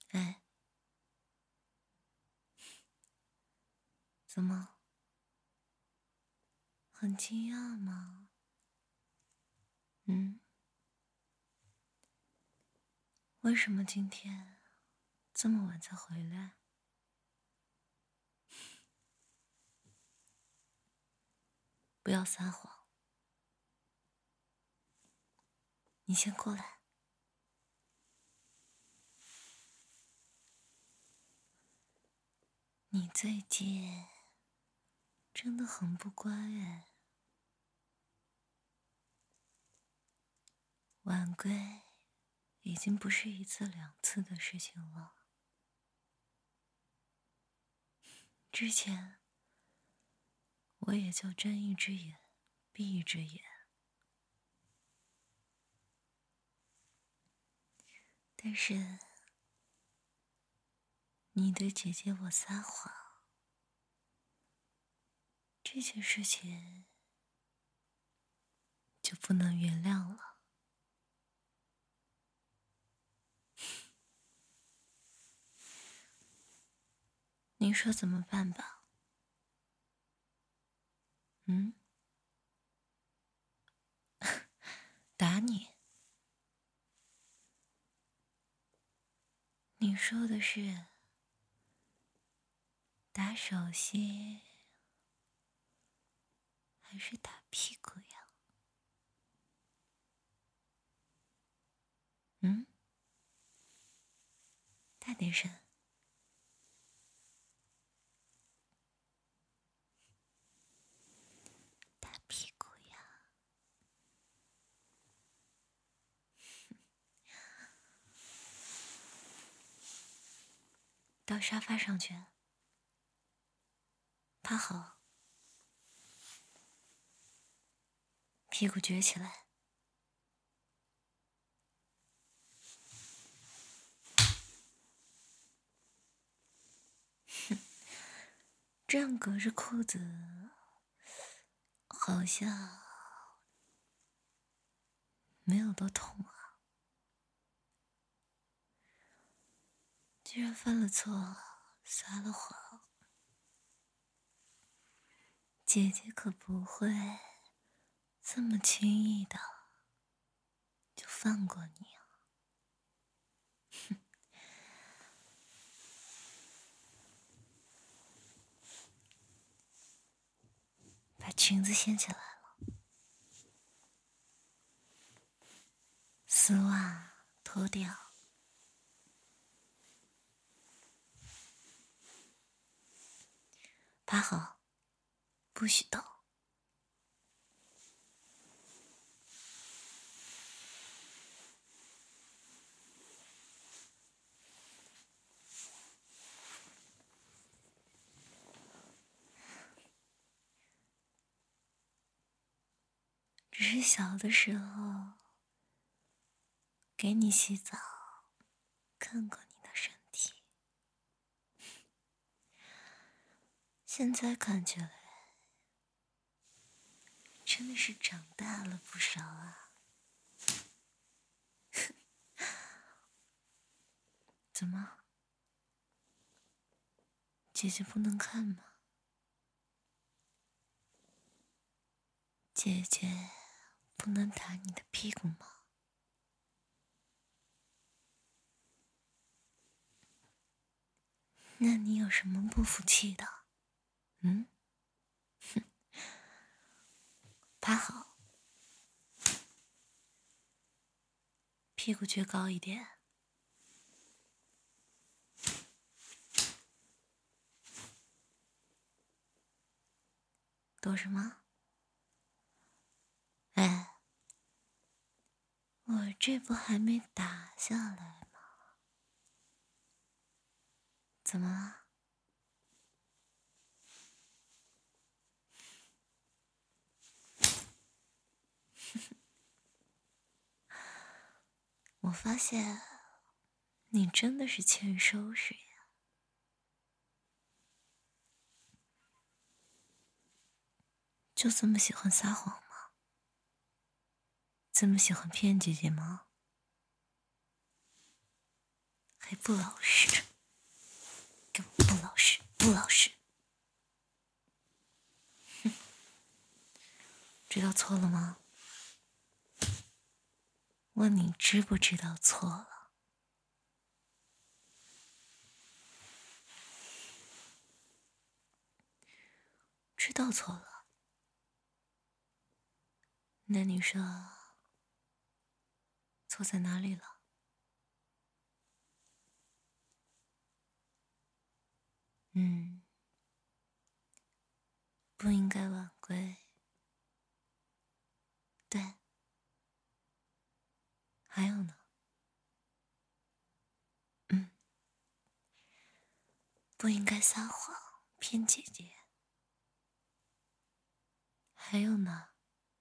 哎，怎么？很惊讶吗？为什么今天这么晚才回来？不要撒谎，你先过来。你最近真的很不乖哎，晚归已经不是1次2次的事情了。之前我也就睁一只眼闭一只眼，但是你对姐姐我撒谎这件事情就不能原谅了。你说怎么办吧？打你？你说的是打手心还是打屁股呀？大点声。打屁股呀？到沙发上去，趴好，屁股撅起来。这样隔着裤子，好像没有多痛啊。既然犯了错，撒了谎，姐姐可不会这么轻易的就放过你啊。把裙子掀起来了，丝袜脱掉，趴好，不许动。只是小的时候给你洗澡，看过你的身体，现在看起来真的是长大了不少啊。怎么？姐姐不能看吗？姐姐不能打你的屁股吗？那你有什么不服气的？趴好，屁股撅高一点。躲什么？哎，我这不还没打下来吗？怎么了？我发现你真的是欠收拾呀。就这么喜欢撒谎吗？这么喜欢骗姐姐吗？ 还不老实，给我不老实，不老实！哼，知道错了吗？问你知不知道错了？知道错了。那你说错在哪里了？不应该晚归。对，还有呢？不应该撒谎骗姐姐。还有呢？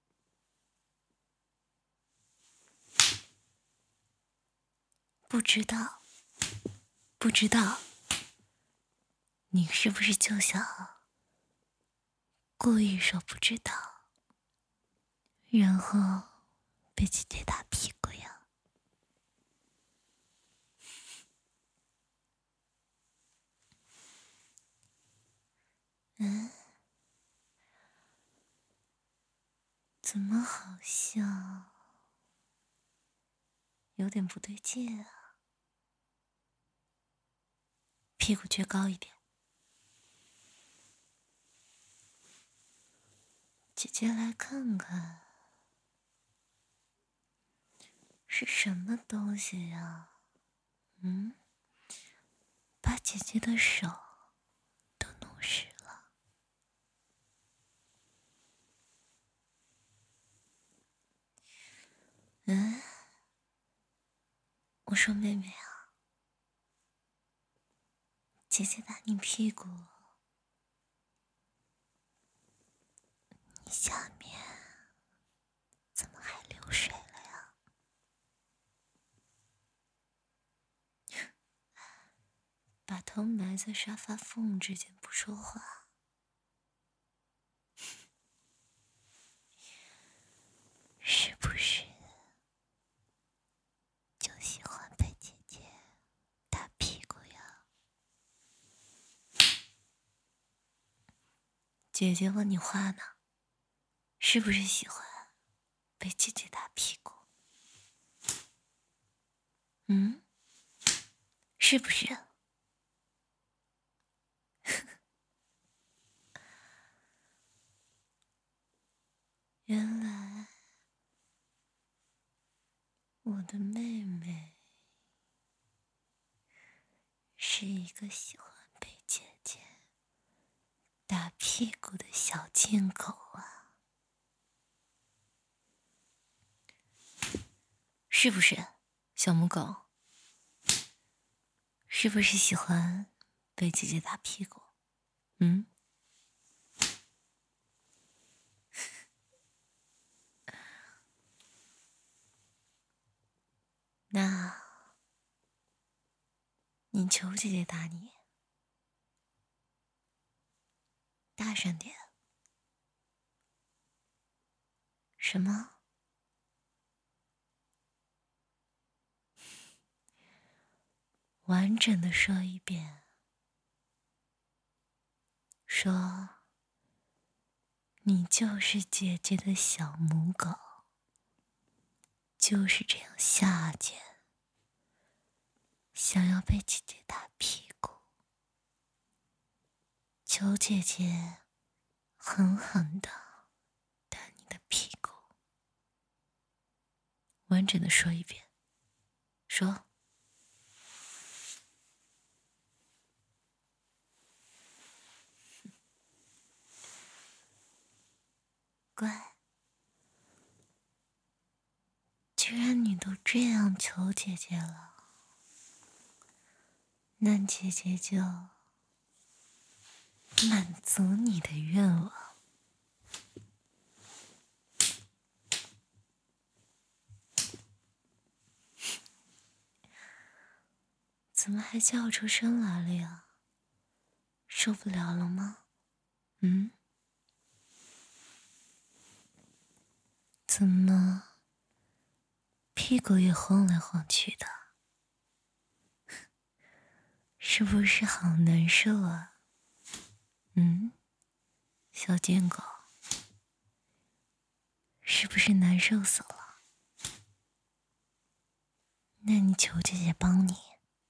不知道，不知道，你是不是就想故意说不知道，然后被姐姐打屁股呀？怎么好像有点不对劲啊？屁股撅高一点。姐姐来看看，是什么东西呀？把姐姐的手都弄湿了。我说妹妹啊，姐姐打你屁股，你下面怎么还流水了呀？把头埋在沙发缝之间不说话，是不是就喜欢被姐姐打屁股呀？姐姐问你话呢，是不是喜欢被姐姐打屁股？是不是？原来我的妹妹是一个喜欢被姐姐打屁股的小贱狗啊！是不是，小母狗？是不是喜欢被姐姐打屁股？那你求姐姐打你，大声点。什么？完整的说一遍。说你就是姐姐的小母狗，就是这样下贱，想要被姐姐打屁股，求姐姐狠狠的打你的屁股。完整的说一遍。说。乖，既然你都这样求姐姐了，那姐姐就满足你的愿望。怎么还叫出声来了呀？受不了了吗？怎么屁股也晃来晃去的？ 是不是好难受啊？小贱狗，是不是难受死了？那你求姐姐帮你。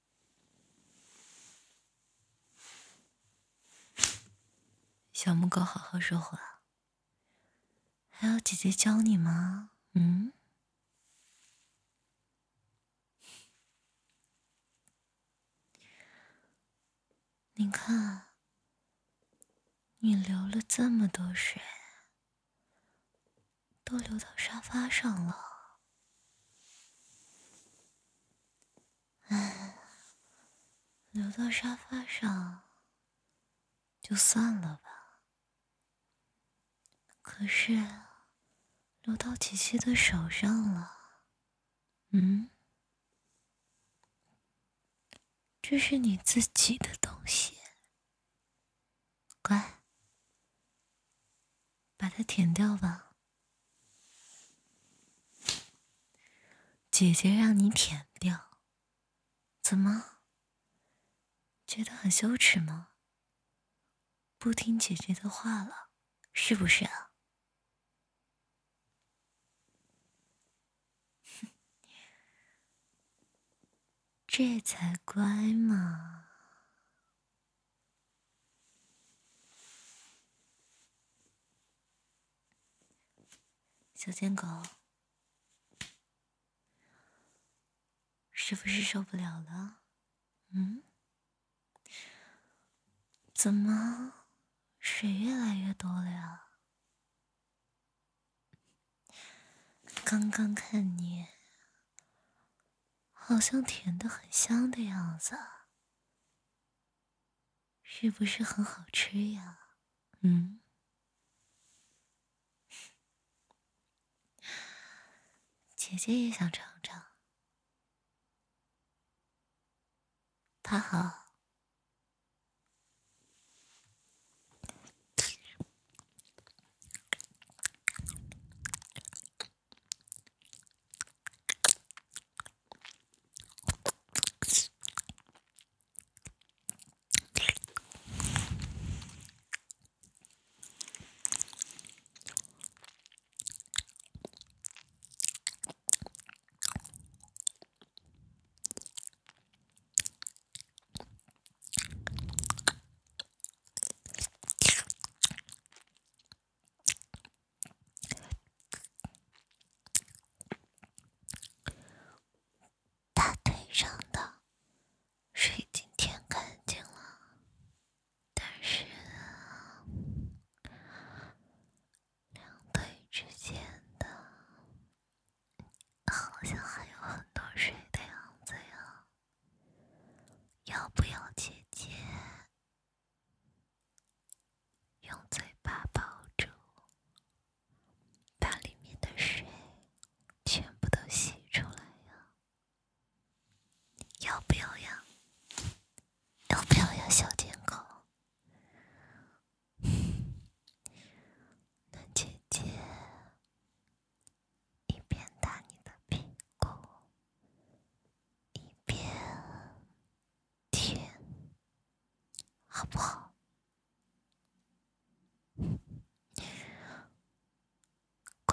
小母狗，好好说话。还要姐姐教你吗？你看，你流了这么多水，都流到沙发上了。流到沙发上就算了吧，可是流到琪琪的手上了。这是你自己的东西，乖，把它舔掉吧。姐姐让你舔掉，怎么？觉得很羞耻吗？不听姐姐的话了，是不是啊？这才乖嘛。小贱狗，是不是受不了了？怎么水越来越多了呀？刚刚看你好像甜得很香的样子，是不是很好吃呀？姐姐也想尝尝。她好。大腿上的水已经舔干净了，但是两腿之间的好像还有很多水的样子呀。要不要姐姐用嘴巴抱住，把里面的水全部都吸出来呀？要不要呀？要不要呀，小贱狗？那姐姐一边打你的屁股，一边舔，好不好？乖。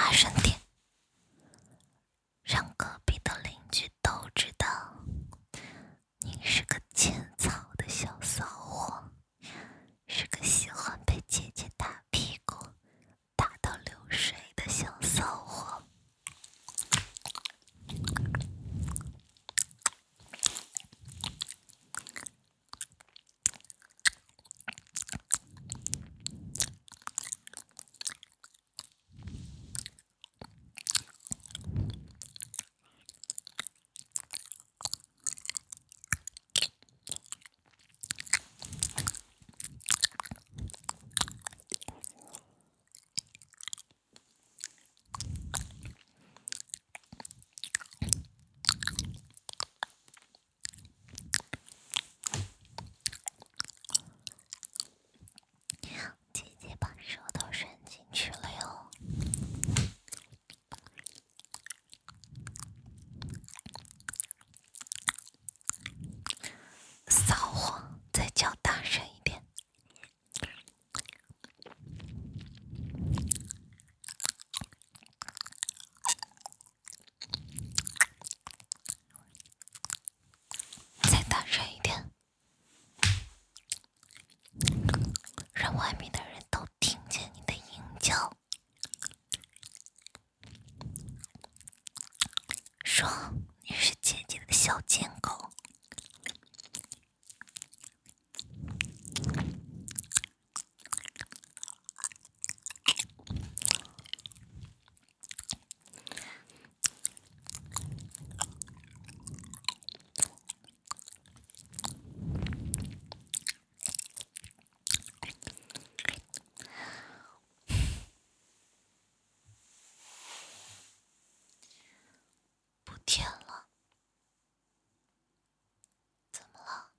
大声点，让隔壁的邻居都知道你是个欠操的小骚货，是个喜欢被姐姐打屁股打到流水的小骚货。姐姐把舌头伸进去了哟。骚货，再叫大声一点。再大声一点，让外面的人都听见你的鹰叫。说你是姐姐的小贱狗。不舔了，怎么了？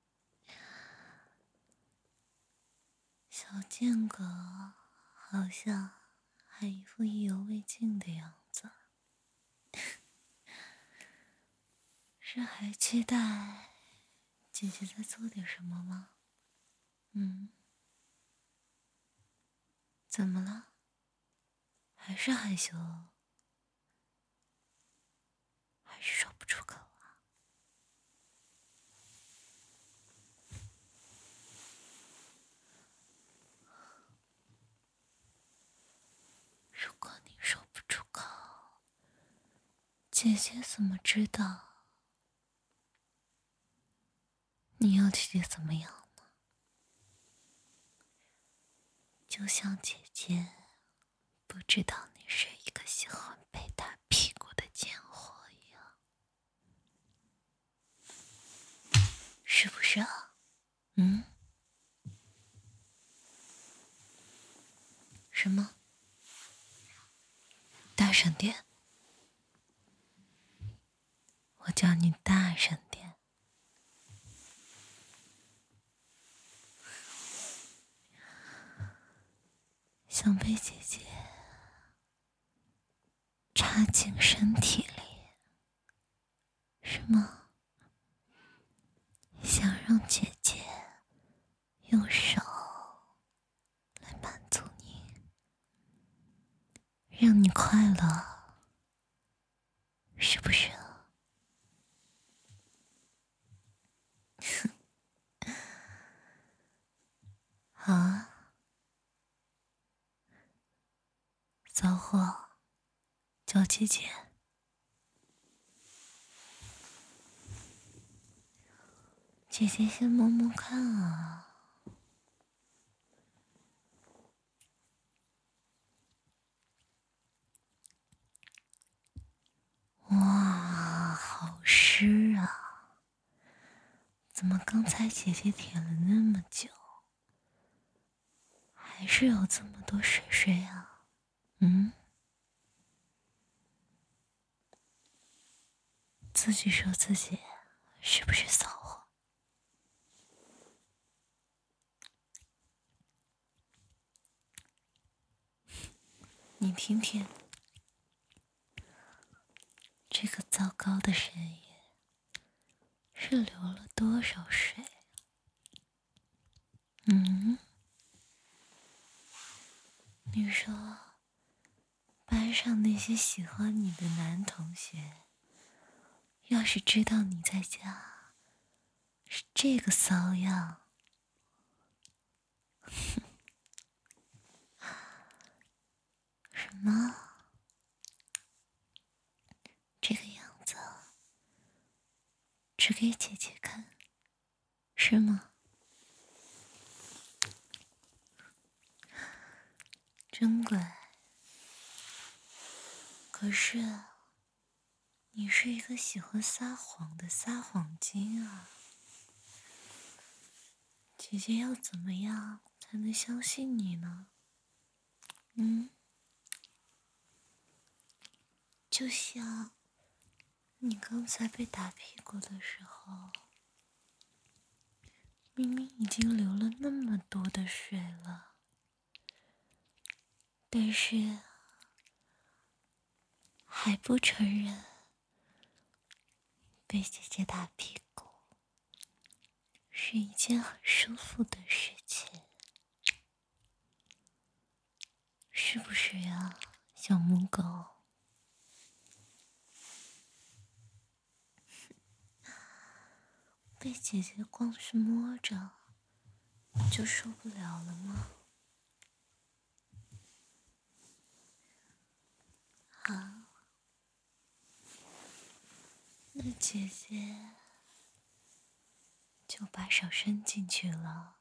小贱狗好像还一副意犹未尽的样子，是还期待姐姐在做点什么吗？怎么了？还是害羞？还是说不出口啊？如果你说不出口，姐姐怎么知道你要姐姐怎么样呢？就像姐姐不知道你是一个喜欢被打屁股的贱货一样，是不是啊？什么？大声点！我叫你大声点！想被姐姐插进身体里，是吗？想让姐姐用手来满足你，让你快乐，是不是啊？好啊，骚货，叫姐姐。姐姐先摸摸看啊。哇，好湿啊！怎么刚才姐姐舔了那么久，还是有这么多水水啊？自己说自己是不是骚货？你听听，这个糟糕的深夜是流了多少水？你说，白班上那些喜欢你的男同学，要是知道你在家是这个骚样，什么？这个样子只给姐姐看，是吗？真乖。可是，你是一个喜欢撒谎的撒谎精啊！姐姐要怎么样才能相信你呢？就像你刚才被打屁股的时候，明明已经流了那么多的水了，但是还不承认被姐姐打屁股是一件很舒服的事情，是不是呀，小母狗？被姐姐光是摸着就受不了了吗？好，那姐姐就把手伸进去了。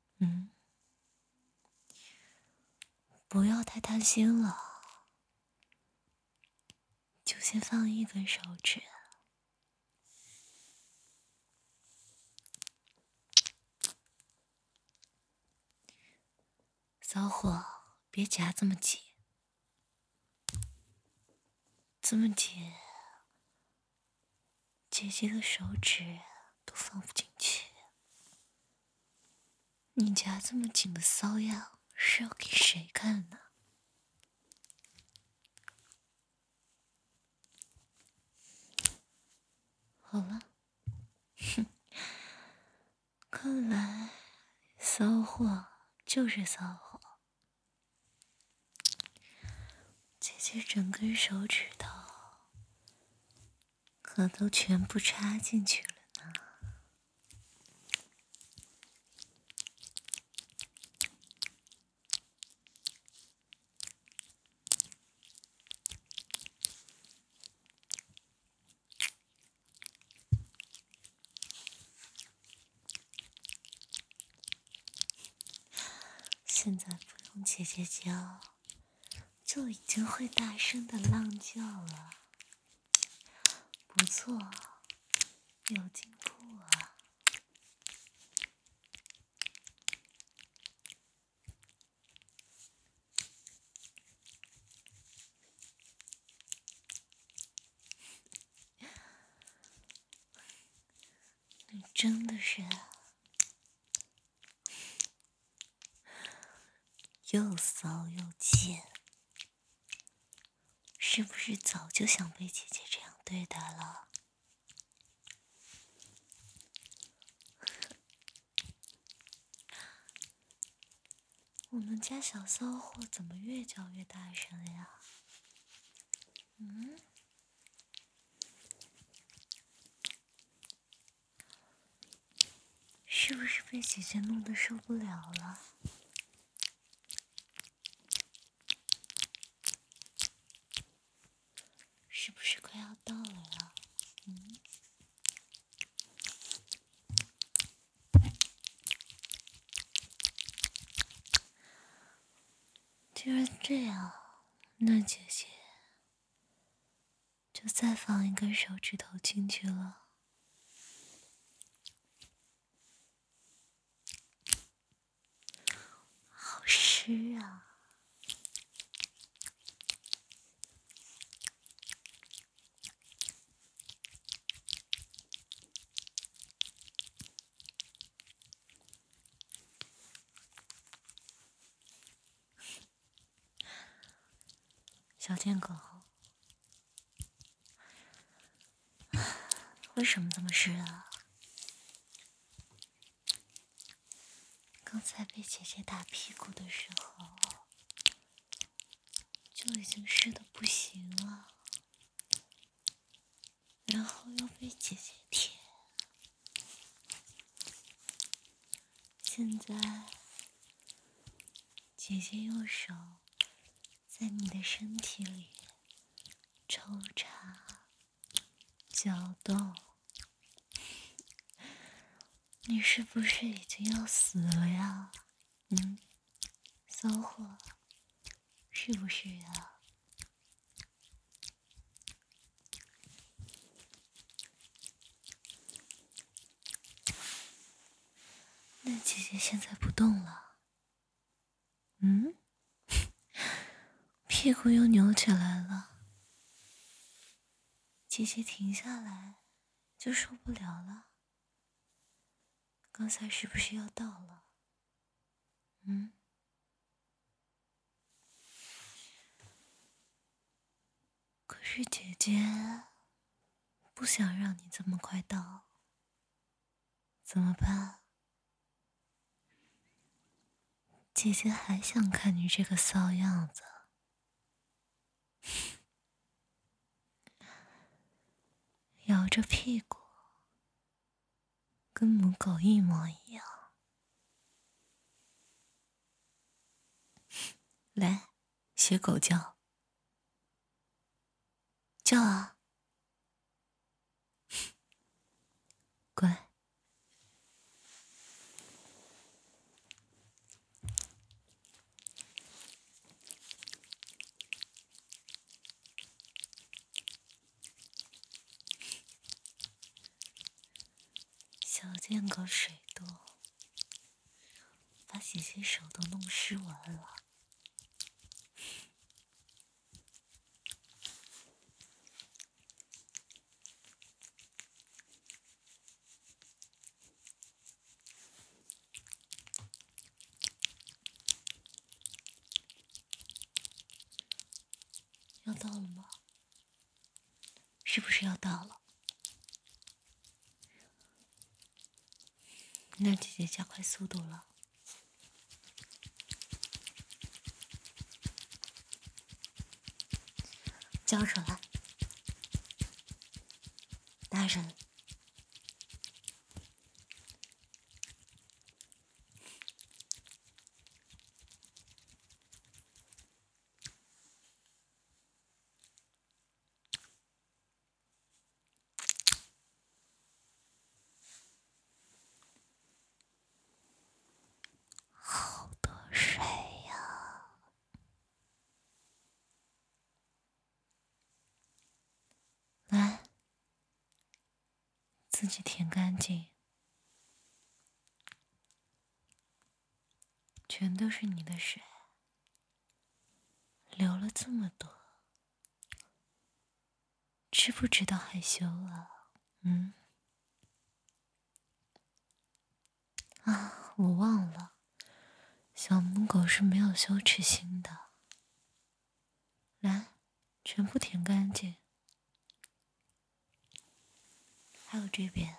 不要太贪心了，就先放一根手指。骚货，别夹这么紧，这么紧，姐姐的手指都放不进去。你夹这么紧的骚样是要给谁看呢？好了，看来骚货就是骚货。姐姐整根手指头可都全部插进去了呢。现在不用姐姐教，就已经会大声的浪叫了。不错，有进步啊。你真的是又骚又贱，是不是早就想被姐姐这样对待了？我们家小骚货怎么越叫越大声呀？是不是被姐姐弄得受不了了？是不是快要到了呀？既然这样，那姐姐就再放一根手指头进去了。好湿啊！小贱狗，为什么这么湿啊？刚才被姐姐打屁股的时候， 就已经湿的不行了，然后又被姐姐舔，现在姐姐用手在你的身体里抽插、搅动，你是不是已经要死了呀？骚货，是不是呀？那姐姐现在不动了，屁股又扭起来了。姐姐停下来就受不了了。刚才是不是要到了？可是姐姐不想让你这么快到，怎么办？姐姐还想看你这个骚样子。摇着屁股，跟母狗一模一样。来，学狗叫，叫啊！乖。小贱狗水多，把姐姐手都弄湿完了。要到了吗？是不是要到了？那姐姐加快速度了。交手了，大人。好多水呀！来，自己舔干净，全都是你的水，流了这么多，知不知道害羞啊？我忘了，小母狗是没有羞耻心的。来，全部舔干净。还有这边。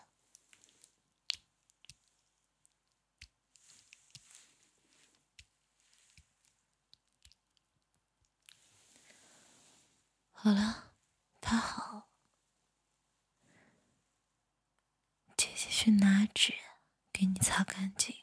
好了，趴好。姐姐去拿纸给你擦干净。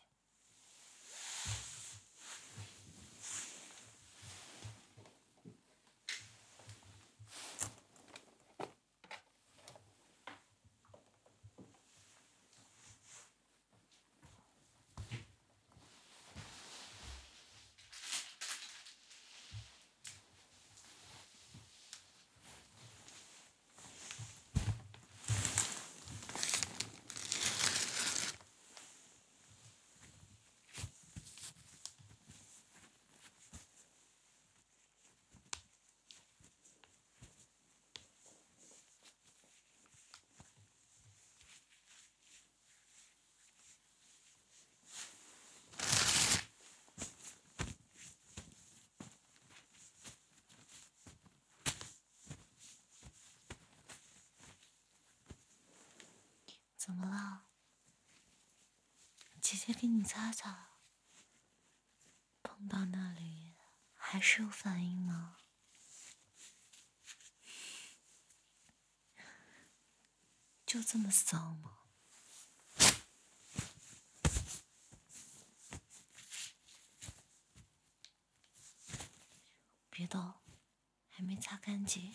怎么了？姐姐给你擦擦。碰到那里还是有反应吗？ 就这么骚吗？别动，还没擦干净。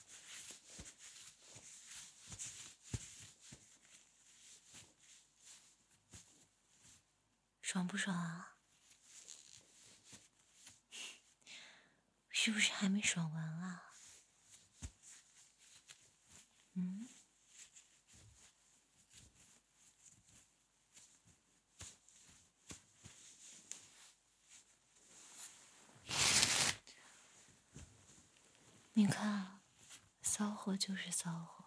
爽不爽啊？是不是还没爽完啊？你看，骚货就是骚货，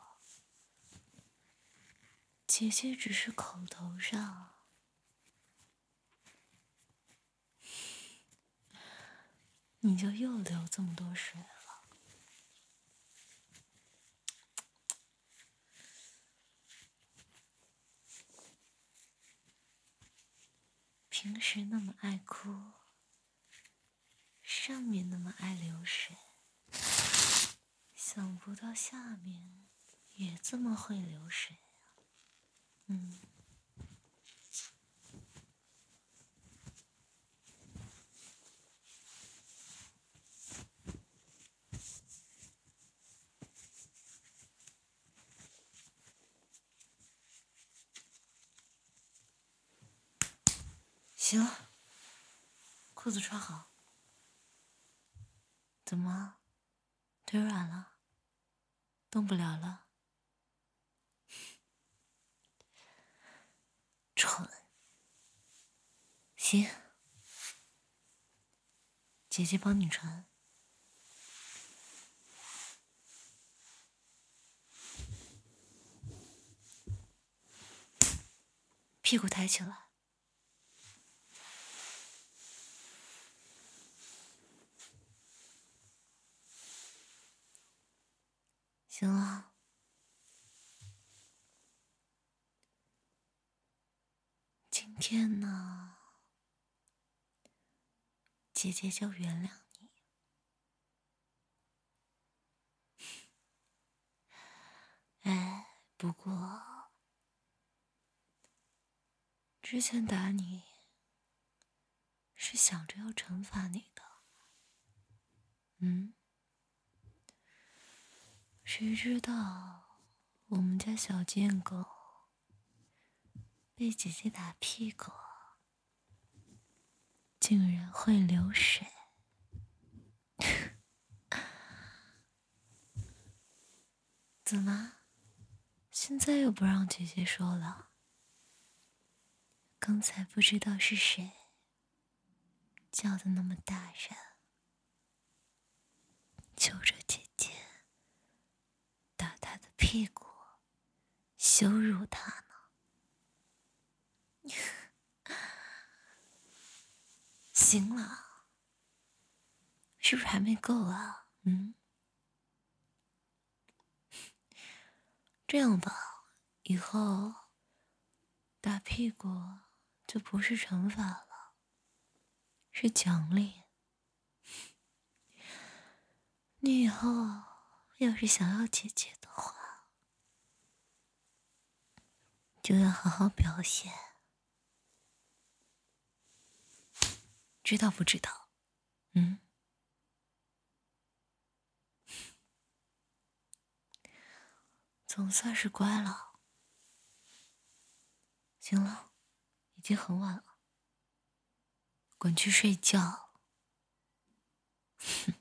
姐姐只是口头上，你就又流这么多水了。平时那么爱哭，上面那么爱流水，想不到下面也这么会流水啊。行了，裤子穿好。怎么，腿软了？动不了了？蠢。行，姐姐帮你穿。屁股抬起来。行了，今天呢，姐姐就原谅你。哎，不过之前打你是想着要惩罚你的，谁知道我们家小贱狗被姐姐打屁股，竟然会流水。怎么，现在又不让姐姐说了？刚才不知道是谁叫的那么大声，求着姐姐打她的屁股，羞辱她呢。行了，是不是还没够啊？这样吧，以后打屁股就不是惩罚了，是奖励。你以后要是想要姐姐的话，就要好好表现，知道不知道？总算是乖了。行了，已经很晚了，滚去睡觉。